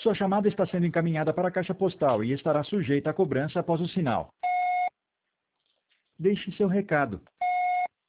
Sua chamada está sendo encaminhada para a caixa postal e estará sujeita à cobrança após o sinal. Deixe seu recado.